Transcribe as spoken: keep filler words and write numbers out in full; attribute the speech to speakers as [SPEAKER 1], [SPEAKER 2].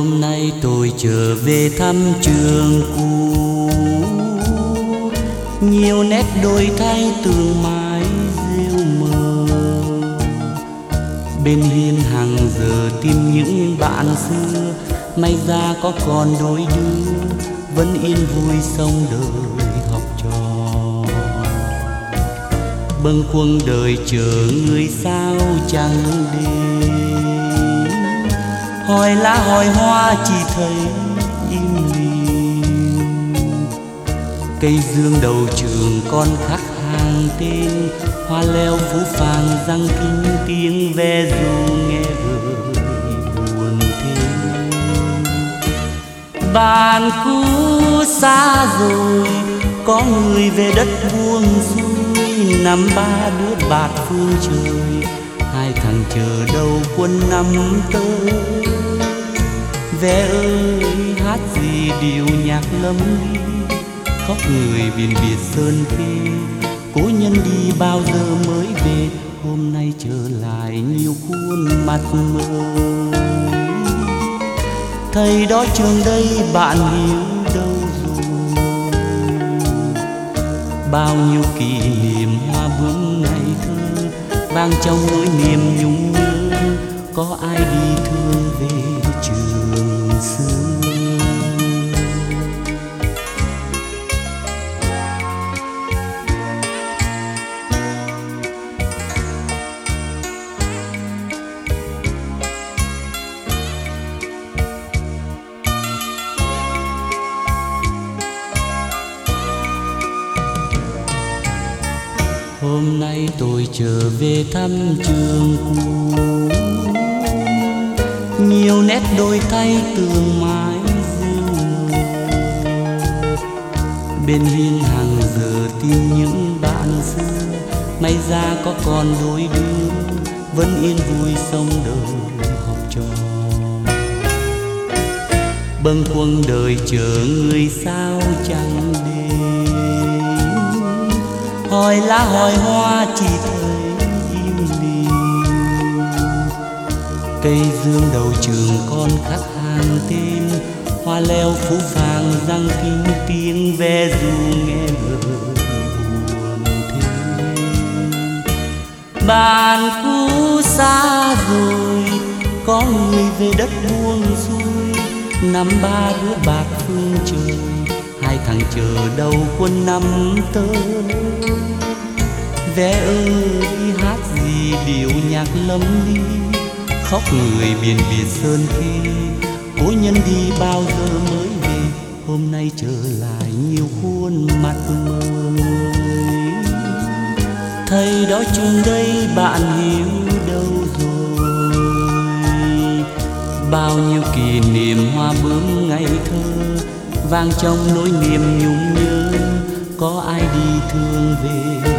[SPEAKER 1] Hôm nay tôi trở về thăm trường cũ, nhiều nét đổi thay tường mái rêu mờ. Bên hiên hàng giờ tìm những bạn xưa, may ra có còn đôi đứa vẫn yên vui sống đời học trò. Bâng khuâng đời chờ người sao chẳng đến, hỏi lá hỏi hoa chỉ thấy im lìm. Cây dương đầu trường con khắc hàng tên, hoa leo phú phàng răng kinh tiếng ve ru nghe vơi buồn thêm. Bạn cũ xa rồi, có người về đất buông xuôi, năm ba đứa bạt phương trời, hai thằng chờ đầu quân năm tới. Ve ơi hát gì điệu nhạc lâm ly, khóc người biển Việt sơn khê. Cố nhân đi bao giờ mới về, hôm nay trở lại nhiều khuôn mặt mới. Thầy đó trường đây bạn hiểu đâu rồi, bao nhiêu kỷ niệm hoa bướm ngày thơ vang trong nỗi niềm nhung nhớ. Có ai đi thương về trường xưa? Hôm nay tôi trở về thăm trường cũ, nhiều nét đổi thay tường mái rêu mờ. Bên hiên hàng giờ tìm những bạn xưa, may ra có còn đôi đứa vẫn yên vui sống đời học trò. Bâng khuâng đời chờ người sao chẳng đến, hỏi lá hỏi hoa chỉ thấy im lìm. Cây dương đầu trường con khắc hàng tên, hoa leo phú phàng răng kinh tiếng ve ru nghe vơi buồn thêm. Bạn cũ xa rồi, có người về đất buông xuôi, năm ba đứa bạc phương trời, hai thằng chờ đầu quân năm tới. Ve ơi hát gì điệu nhạc lâm ly, khóc người biển Việt sơn khê. Cố nhân đi bao giờ mới về, hôm nay trở lại nhiều khuôn mặt mới. Thầy đó trường đây bạn hiểu đâu rồi, bao nhiêu kỷ niệm hoa bướm ngày thơ vang trong nỗi niềm nhung nhớ. Có ai đi thương về